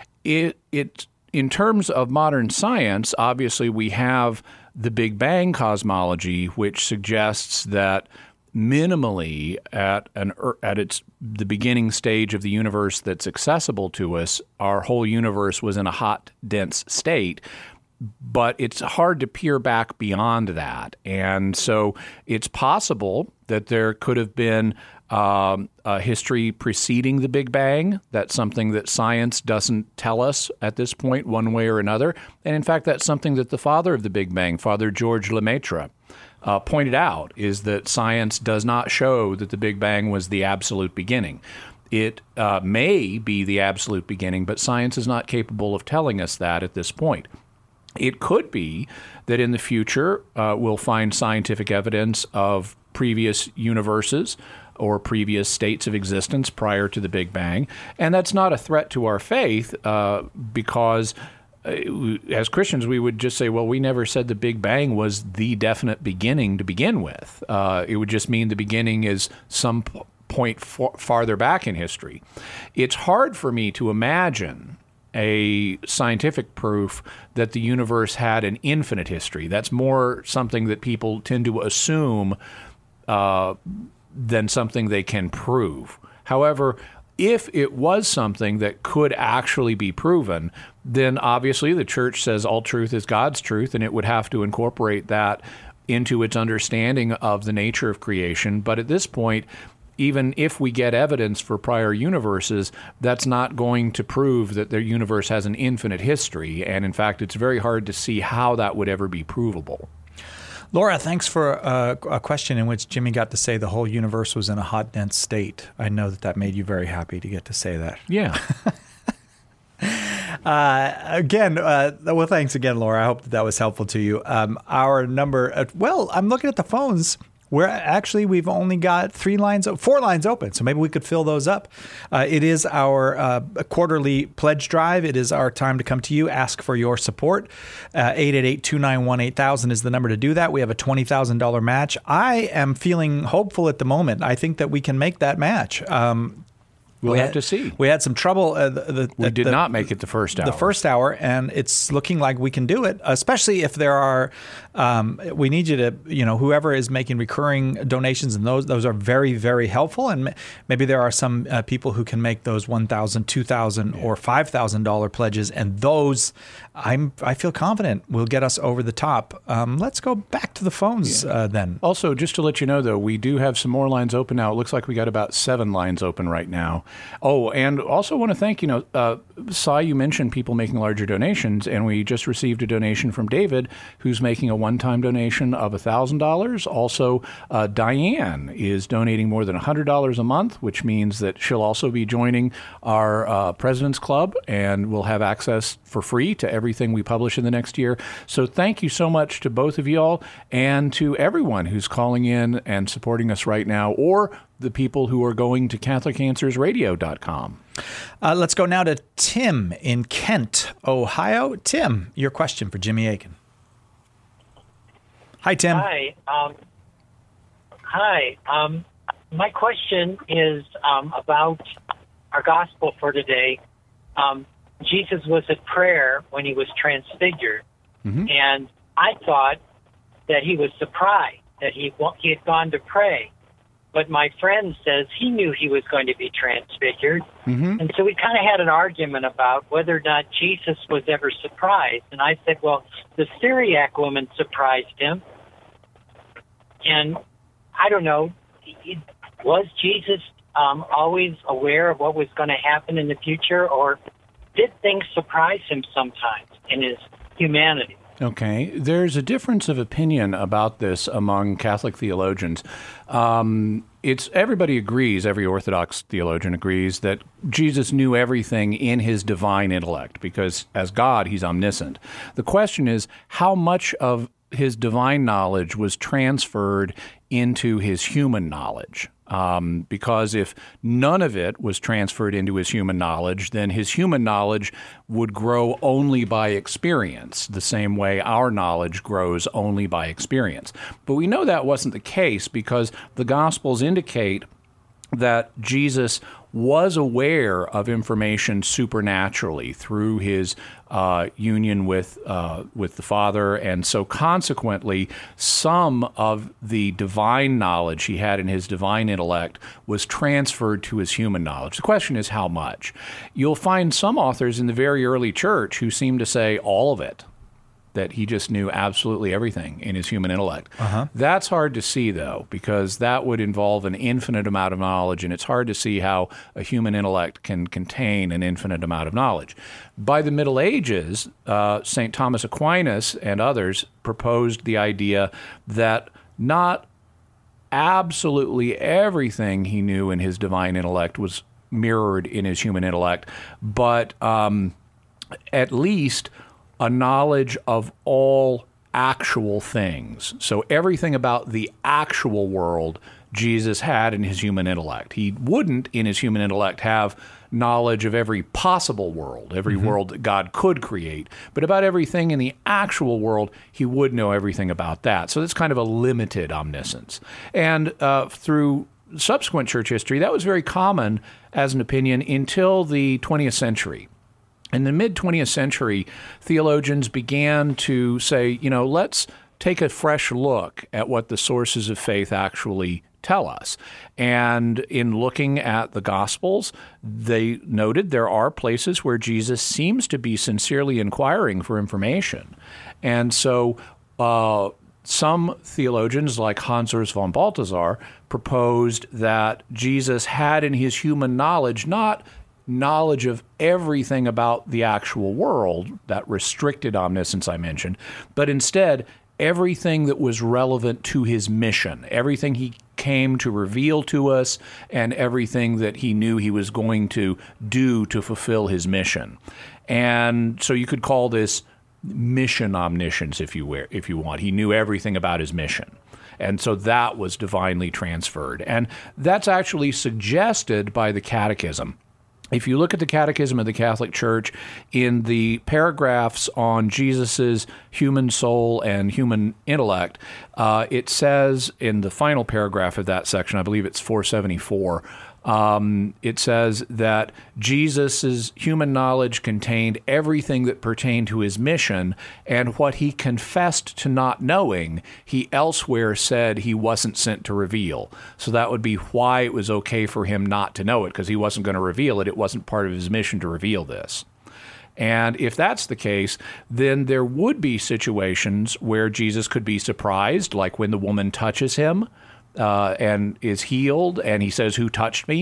Speaker 4: In terms of modern science, obviously we have the Big Bang cosmology, which suggests that minimally at the beginning stage of the universe that's accessible to us, our whole universe was in a hot, dense state. But it's hard to peer back beyond that. And so it's possible that there could have been a history preceding the Big Bang. That's something that science doesn't tell us at this point one way or another. And in fact, that's something that the father of the Big Bang, Father George Lemaitre, pointed out, is that science does not show that the Big Bang was the absolute beginning. It may be the absolute beginning, but science is not capable of telling us that at this point. It could be that in the future we'll find scientific evidence of previous universes or previous states of existence prior to the Big Bang. And that's not a threat to our faith because as Christians, we would just say, well, we never said the Big Bang was the definite beginning to begin with. It would just mean the beginning is some point farther back in history. It's hard for me to imagine a scientific proof that the universe had an infinite history. That's more something that people tend to assume than something they can prove. However, if it was something that could actually be proven, then obviously the church says all truth is God's truth, and it would have to incorporate that into its understanding of the nature of creation. But at this point, even if we get evidence for prior universes, that's not going to prove that their universe has an infinite history. And in fact, it's very hard to see how that would ever be provable.
Speaker 3: Laura, thanks for a question in which Jimmy got to say the whole universe was in a hot, dense state. I know that made you very happy to get to say that.
Speaker 4: Yeah.
Speaker 3: Well, thanks again, Laura. I hope that was helpful to you. Our number, I'm looking at the phones. We've only got 4 lines open, so maybe we could fill those up. It is our quarterly pledge drive. It is our time to come to you, ask for your support. 888-291-8000 is the number to do that. We have a $20,000 match. I am feeling hopeful at the moment. I think that we can make that match.
Speaker 4: We'll have to see.
Speaker 3: We had some trouble.
Speaker 4: We did not make it the first hour.
Speaker 3: The first hour, and it's looking like we can do it, especially if there are, we need you to, whoever is making recurring donations, and those are very, very helpful. And maybe there are some people who can make those $1,000, $2,000, or $5,000 pledges, and those, I feel confident will get us over the top. Let's go back to the phones then.
Speaker 4: Also, just to let you know, though, we do have some more lines open now. It looks like we got about 7 lines open right now. Oh, and also want to thank, Cy, you mentioned people making larger donations, and we just received a donation from David, who's making a one-time donation of $1,000. Also, Diane is donating more than $100 a month, which means that she'll also be joining our President's Club, and will have access for free to everything we publish in the next year. So thank you so much to both of y'all, and to everyone who's calling in and supporting us right now, or the people who are going to CatholicAnswersRadio.com.
Speaker 3: Let's go now to Tim in Kent, Ohio. Tim, your question for Jimmy Akin. Hi, Tim.
Speaker 11: Hi. My question is about our gospel for today. Jesus was at prayer when he was transfigured, and I thought that he was surprised that he had gone to pray. But my friend says he knew he was going to be transfigured. And so we kind of had an argument about whether or not Jesus was ever surprised. And I said, well, the Syriac woman surprised him. And I don't know, was Jesus always aware of what was going to happen in the future, or did things surprise him sometimes in his humanity?
Speaker 4: Okay. There's a difference of opinion about this among Catholic theologians. Everybody agrees, every Orthodox theologian agrees, that Jesus knew everything in his divine intellect, because as God, he's omniscient. The question is, how much of his divine knowledge was transferred into his human knowledge? Because if none of it was transferred into his human knowledge, then his human knowledge would grow only by experience, the same way our knowledge grows only by experience. But we know that wasn't the case, because the Gospels indicate that Jesus was aware of information supernaturally through his union with the Father, and so consequently, some of the divine knowledge he had in his divine intellect was transferred to his human knowledge. The question is how much. You'll find some authors in the very early church who seem to say all of it, that he just knew absolutely everything in his human intellect. That's hard to see, though, because that would involve an infinite amount of knowledge, and it's hard to see how a human intellect can contain an infinite amount of knowledge. By the Middle Ages, St. Thomas Aquinas and others proposed the idea that not absolutely everything he knew in his divine intellect was mirrored in his human intellect, but at least a knowledge of all actual things. So everything about the actual world Jesus had in his human intellect. He wouldn't, in his human intellect, have knowledge of every possible world, every world that God could create. But about everything in the actual world, he would know everything about that. So that's kind of a limited omniscience. And through subsequent church history, that was very common as an opinion until the 20th century. In the mid-20th century, theologians began to say, let's take a fresh look at what the sources of faith actually tell us. And in looking at the Gospels, they noted there are places where Jesus seems to be sincerely inquiring for information. And so some theologians, like Hans Urs von Balthasar, proposed that Jesus had in his human knowledge not knowledge of everything about the actual world, that restricted omniscience I mentioned, but instead everything that was relevant to his mission, everything he came to reveal to us, and everything that he knew he was going to do to fulfill his mission. And so you could call this mission omniscience, if you want. He knew everything about his mission. And so that was divinely transferred. And that's actually suggested by the Catechism. If you look at the Catechism of the Catholic Church, in the paragraphs on Jesus's human soul and human intellect, it says in the final paragraph of that section, I believe it's 474, it says that Jesus's human knowledge contained everything that pertained to his mission, and what he confessed to not knowing, he elsewhere said he wasn't sent to reveal. So that would be why it was okay for him not to know it, because he wasn't going to reveal it. It wasn't part of his mission to reveal this. And if that's the case, then there would be situations where Jesus could be surprised, like when the woman touches him and is healed, and he says, "Who touched me?"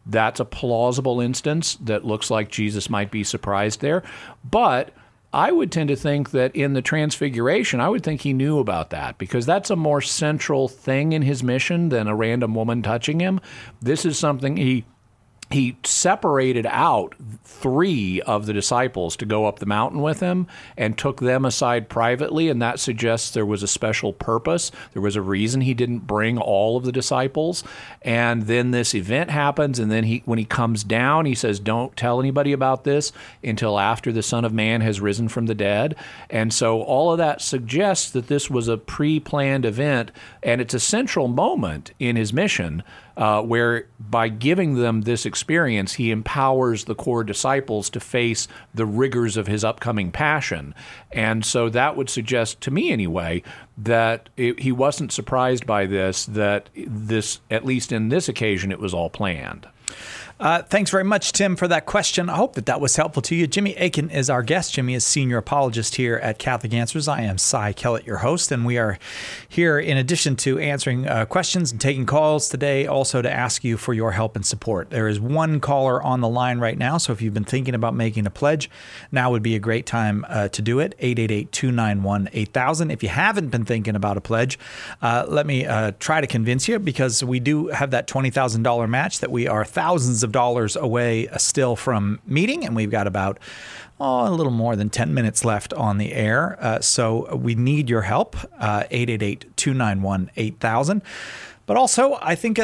Speaker 4: That's a plausible instance that looks like Jesus might be surprised there. But I would tend to think that in the Transfiguration, I would think he knew about that, because that's a more central thing in his mission than a random woman touching him. This is something he separated out 3 of the disciples to go up the mountain with him and took them aside privately, and that suggests there was a special purpose. There was a reason he didn't bring all of the disciples. And then this event happens, and then when he comes down, he says, don't tell anybody about this until after the Son of Man has risen from the dead. And so all of that suggests that this was a pre-planned event, and it's a central moment in his mission, where by giving them this experience, he empowers the core disciples to face the rigors of his upcoming passion. And so that would suggest, to me anyway, that he wasn't surprised by this, that this, at least in this occasion, it was all planned.
Speaker 3: Thanks very much, Tim, for that question. I hope that was helpful to you. Jimmy Akin is our guest. Jimmy is senior apologist here at Catholic Answers. I am Cy Kellett, your host, and we are here in addition to answering questions and taking calls today, also to ask you for your help and support. There is one caller on the line right now, so if you've been thinking about making a pledge, now would be a great time to do it, 888-291-8000. If you haven't been thinking about a pledge, let me try to convince you, because we do have that $20,000 match that we are thousands of dollars away still from meeting, and we've got about a little more than 10 minutes left on the air. So we need your help, 888-291-8000. But also, I think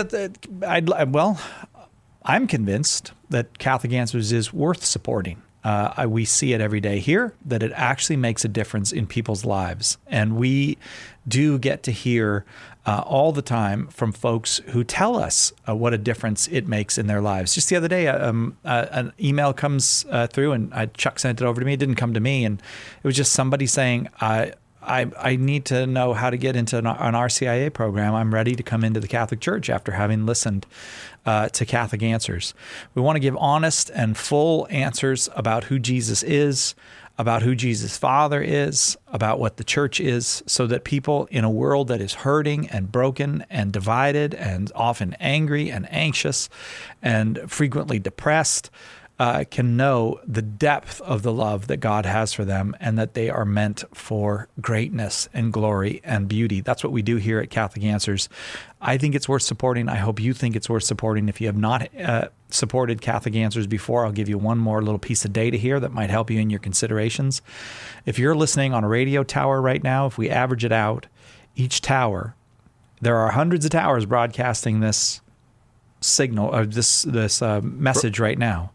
Speaker 3: I'm convinced that Catholic Answers is worth supporting. We see it every day here, that it actually makes a difference in people's lives. And we do get to hear all the time from folks who tell us what a difference it makes in their lives. Just the other day, an email comes through, and Chuck sent it over to me. It didn't come to me. And it was just somebody saying, I need to know how to get into an RCIA program. I'm ready to come into the Catholic Church after having listened to Catholic Answers. We want to give honest and full answers about who Jesus is, about who Jesus' Father is, about what the Church is, so that people in a world that is hurting and broken and divided and often angry and anxious and frequently depressed can know the depth of the love that God has for them, and that they are meant for greatness and glory and beauty. That's what we do here at Catholic Answers. I think it's worth supporting. I hope you think it's worth supporting. If you have not supported Catholic Answers before, I'll give you one more little piece of data here that might help you in your considerations. If you're listening on a radio tower right now, if we average it out, each tower, there are hundreds of towers broadcasting this signal, or this message right now.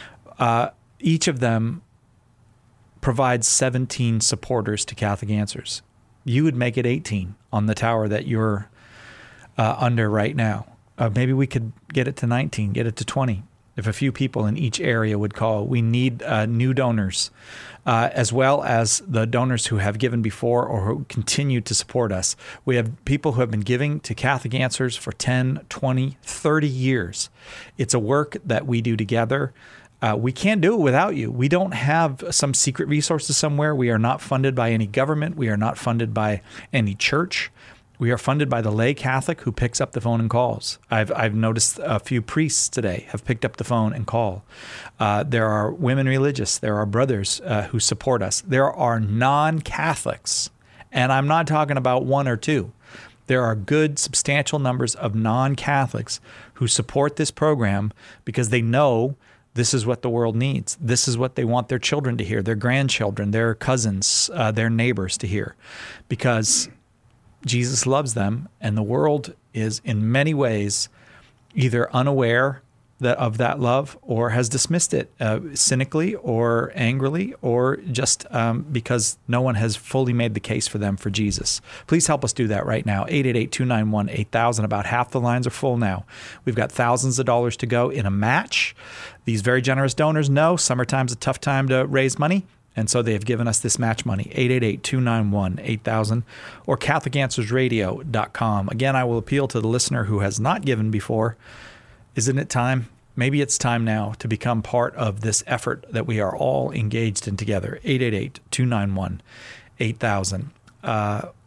Speaker 3: Each of them provides 17 supporters to Catholic Answers. You would make it 18 on the tower that you're under right now. Maybe we could get it to 19, get it to 20. If a few people in each area would call. We need new donors, as well as the donors who have given before or who continue to support us. We have people who have been giving to Catholic Answers for 10, 20, 30 years. It's a work that we do together. We can't do it without you. We don't have some secret resources somewhere. We are not funded by any government. We are not funded by any church. We are funded by the lay Catholic who picks up the phone and calls. I've noticed a few priests today have picked up the phone and call. There are women religious. There are brothers who support us. There are non-Catholics, and I'm not talking about one or two. There are good, substantial numbers of non-Catholics who support this program because they know this is what the world needs. This is what they want their children to hear, their grandchildren, their cousins, their neighbors to hear, because Jesus loves them, and the world is in many ways either unaware of that love or has dismissed it cynically or angrily, or just because no one has fully made the case for them for Jesus. Please help us do that right now. 888-291-8000. About half the lines are full now. We've got thousands of dollars to go in a match. These very generous donors know summertime's a tough time to raise money, and so they have given us this match money, 888-291-8000, or CatholicAnswersRadio.com. Again, I will appeal to the listener who has not given before. Isn't it time? Maybe it's time now to become part of this effort that we are all engaged in together. 888-291-8000.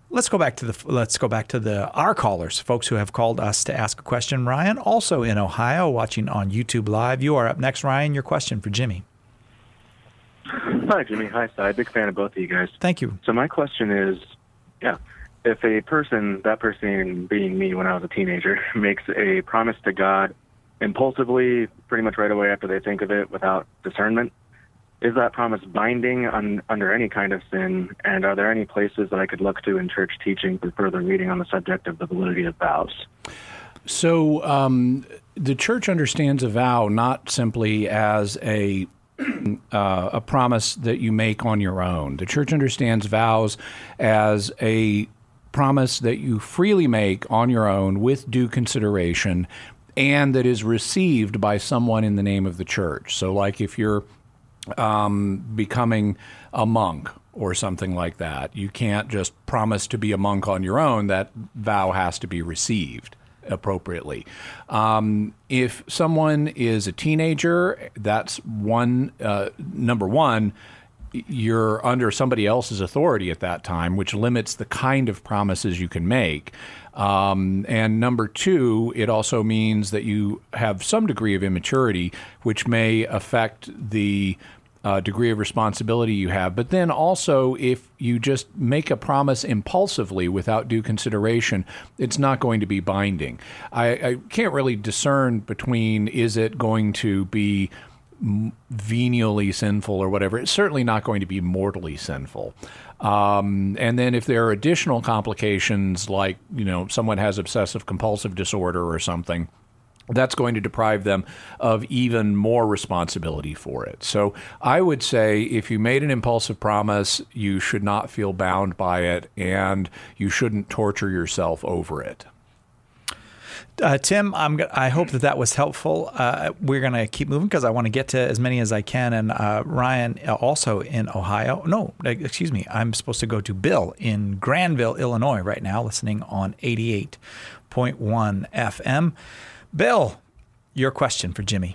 Speaker 3: Let's go back to our callers, folks who have called us to ask a question. Ryan, also in Ohio, watching on YouTube Live. You are up next, Ryan. Your question for Jimmy.
Speaker 12: Hi, Jimmy. Hi, Cy. Big fan of both of you guys.
Speaker 3: Thank you.
Speaker 12: So my question is, if a person, that person being me when I was a teenager, makes a promise to God impulsively, pretty much right away after they think of it without discernment, is that promise binding under any kind of sin? And are there any places that I could look to in church teaching for further reading on the subject of the validity of vows?
Speaker 4: So the church understands a vow not simply as a promise that you make on your own. The church understands vows as a promise that you freely make on your own with due consideration and that is received by someone in the name of the church. So like if you're becoming a monk or something like that, you can't just promise to be a monk on your own. That vow has to be received appropriately. If someone is a teenager, that's number one, you're under somebody else's authority at that time, which limits the kind of promises you can make. And number two, it also means that you have some degree of immaturity, which may affect the degree of responsibility you have. But then also, if you just make a promise impulsively without due consideration, it's not going to be binding. I can't really discern between, is it going to be venially sinful or whatever. It's certainly not going to be mortally sinful. And then if there are additional complications, like, someone has obsessive compulsive disorder or something, that's going to deprive them of even more responsibility for it. So I would say if you made an impulsive promise, you should not feel bound by it, and you shouldn't torture yourself over it.
Speaker 3: Tim, I hope that was helpful. We're going to keep moving because I want to get to as many as I can. And Ryan, also in Ohio. No, excuse me. I'm supposed to go to Bill in Granville, Illinois right now, listening on 88.1 FM. Bill, your question for Jimmy.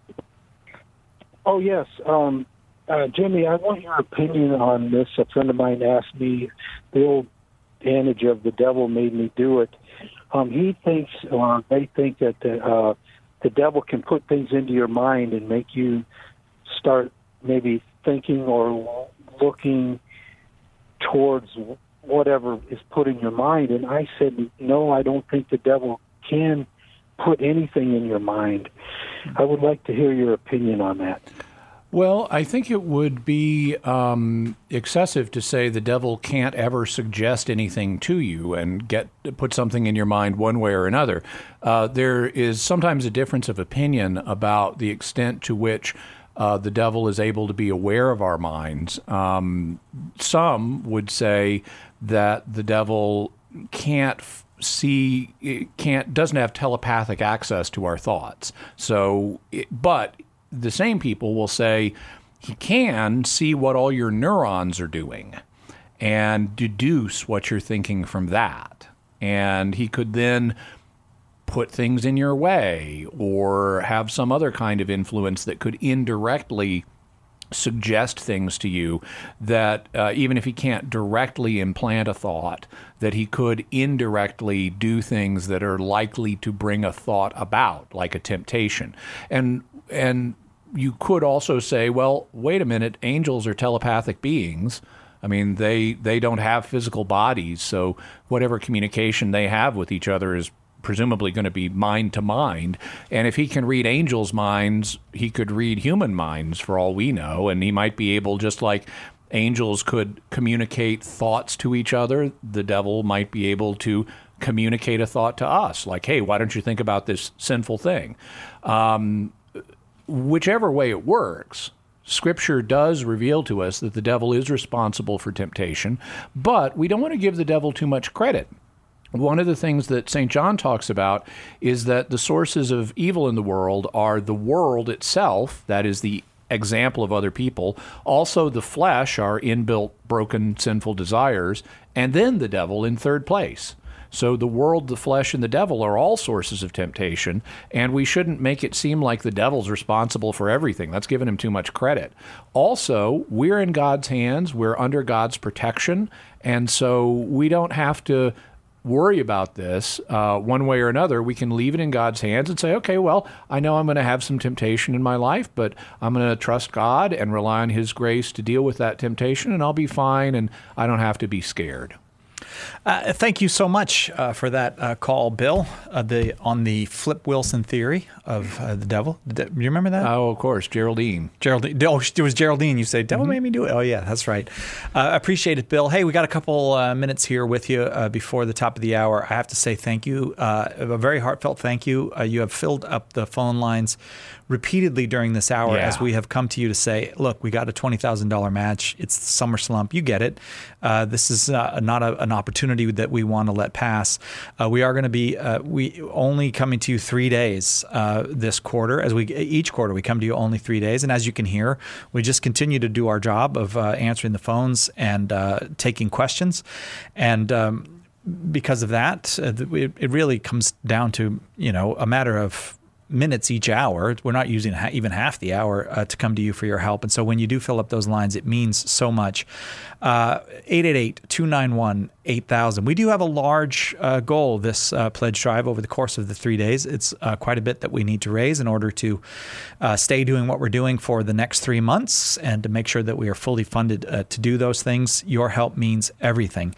Speaker 13: Oh, yes. Jimmy, I want your opinion on this. A friend of mine asked me the old adage of the devil made me do it. He thinks, or they think, that the devil can put things into your mind and make you start maybe thinking or looking towards whatever is put in your mind. And I said, no, I don't think the devil can put anything in your mind. I would like to hear your opinion on that.
Speaker 4: Well, I think it would be excessive to say the devil can't ever suggest anything to you and put something in your mind one way or another. There is sometimes a difference of opinion about the extent to which the devil is able to be aware of our minds. Some would say that the devil doesn't have telepathic access to our thoughts. But the same people will say he can see what all your neurons are doing and deduce what you're thinking from that. And he could then put things in your way or have some other kind of influence that could indirectly suggest things to you that even if he can't directly implant a thought, that he could indirectly do things that are likely to bring a thought about, like a temptation. And you could also say, well, wait a minute, angels are telepathic beings. I mean, they don't have physical bodies, so whatever communication they have with each other is presumably going to be mind to mind. And if he can read angels' minds, he could read human minds for all we know, and he might be able, just like angels could communicate thoughts to each other, the devil might be able to communicate a thought to us, like, hey, why don't you think about this sinful thing? Whichever way it works, Scripture does reveal to us that the devil is responsible for temptation, but we don't want to give the devil too much credit. One of the things that St. John talks about is that the sources of evil in the world are the world itself, that is the example of other people, also the flesh, our inbuilt broken sinful desires, and then the devil in third place. So the world, the flesh, and the devil are all sources of temptation, and we shouldn't make it seem like the devil's responsible for everything. That's giving him too much credit. Also, we're in God's hands. We're under God's protection, and so we don't have to worry about this one way or another. We can leave it in God's hands and say, okay, well, I know I'm going to have some temptation in my life, but I'm going to trust God and rely on His grace to deal with that temptation, and I'll be fine, and I don't have to be scared.
Speaker 3: Thank you so much for that call, Bill, on the Flip Wilson theory of the devil. Do you remember that?
Speaker 4: Oh, of course, Geraldine.
Speaker 3: Oh, it was Geraldine. You say, devil made me do it. Oh, yeah, that's right. Appreciate it, Bill. Hey, we got a couple minutes here with you before the top of the hour. I have to say thank you, a very heartfelt thank you. You have filled up the phone lines repeatedly during this hour as we have come to you to say, look, we got a $20,000 match. It's the summer slump. You get it. This is not an opportunity that we want to let pass. We are going to be we only coming to you 3 days this quarter. Each quarter we come to you only 3 days, and as you can hear, we just continue to do our job of answering the phones and taking questions, and because of that, it really comes down to a matter of minutes each hour. We're not using even half the hour to come to you for your help. And so when you do fill up those lines, it means so much. 888-291-8000. We do have a large goal this pledge drive over the course of the 3 days. It's quite a bit that we need to raise in order to stay doing what we're doing for the next 3 months and to make sure that we are fully funded to do those things. Your help means everything.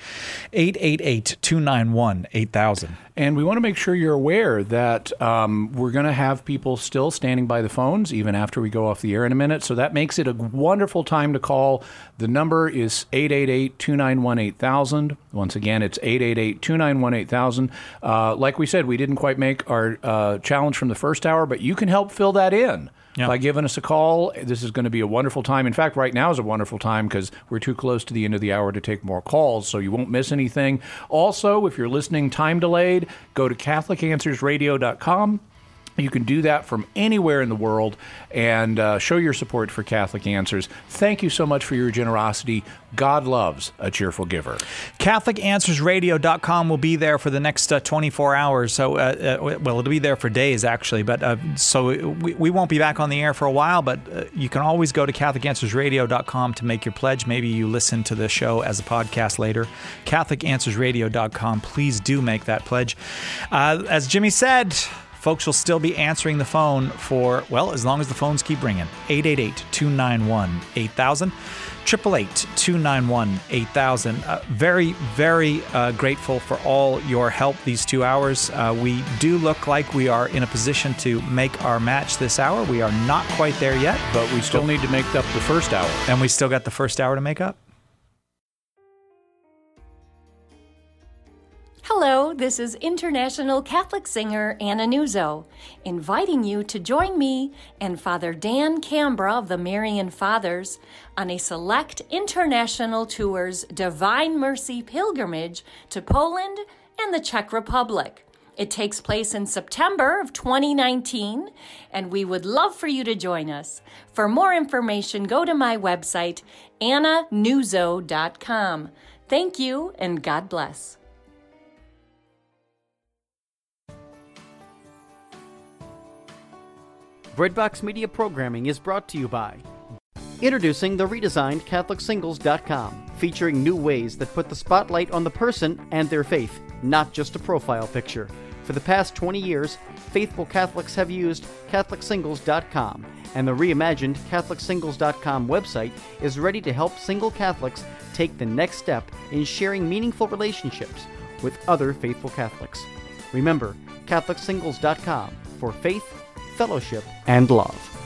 Speaker 3: 888-291-8000.
Speaker 4: And we want to make sure you're aware that we're going to have people still standing by the phones even after we go off the air in a minute. So that makes it a wonderful time to call. The number is 888-291-8000. Once again, it's 888-291-8000. Like we said, we didn't quite make our challenge from the first hour, but you can help fill that in. By giving us a call. This is going to be a wonderful time. In fact, right now is a wonderful time because we're too close to the end of the hour to take more calls, so you won't miss anything. Also, if you're listening time delayed, go to CatholicAnswersRadio.com. You can do that from anywhere in the world and show your support for Catholic Answers. Thank you so much for your generosity. God loves a cheerful giver.
Speaker 3: CatholicAnswersRadio.com will be there for the next 24 hours. So, well, it'll be there for days, actually. But so we won't be back on the air for a while, but you can always go to CatholicAnswersRadio.com to make your pledge. Maybe you listen to the show as a podcast later. CatholicAnswersRadio.com. Please do make that pledge. As Jimmy said, folks will still be answering the phone for, well, as long as the phones keep ringing. 888-291-8000. 888-291-8000. Very, very grateful for all your help these 2 hours. We do look like we are in a position to make our match this hour. We are not quite there yet.
Speaker 4: But we still need to make up the first hour.
Speaker 3: And we still got the first hour to make up.
Speaker 14: Hello, this is international Catholic singer Anna Nuzzo, inviting you to join me and Father Dan Cambra of the Marian Fathers on a select international tour's Divine Mercy pilgrimage to Poland and the Czech Republic. It takes place in September of 2019, and we would love for you to join us. For more information, go to my website, annanuzzo.com. Thank you, and God bless.
Speaker 1: Breadbox Media programming is brought to you by introducing the redesigned CatholicSingles.com, featuring new ways that put the spotlight on the person and their faith, not just a profile picture. For the past 20 years, faithful Catholics have used CatholicSingles.com, and the reimagined CatholicSingles.com website is ready to help single Catholics take the next step in sharing meaningful relationships with other faithful Catholics. Remember, CatholicSingles.com for faith, fellowship, and love.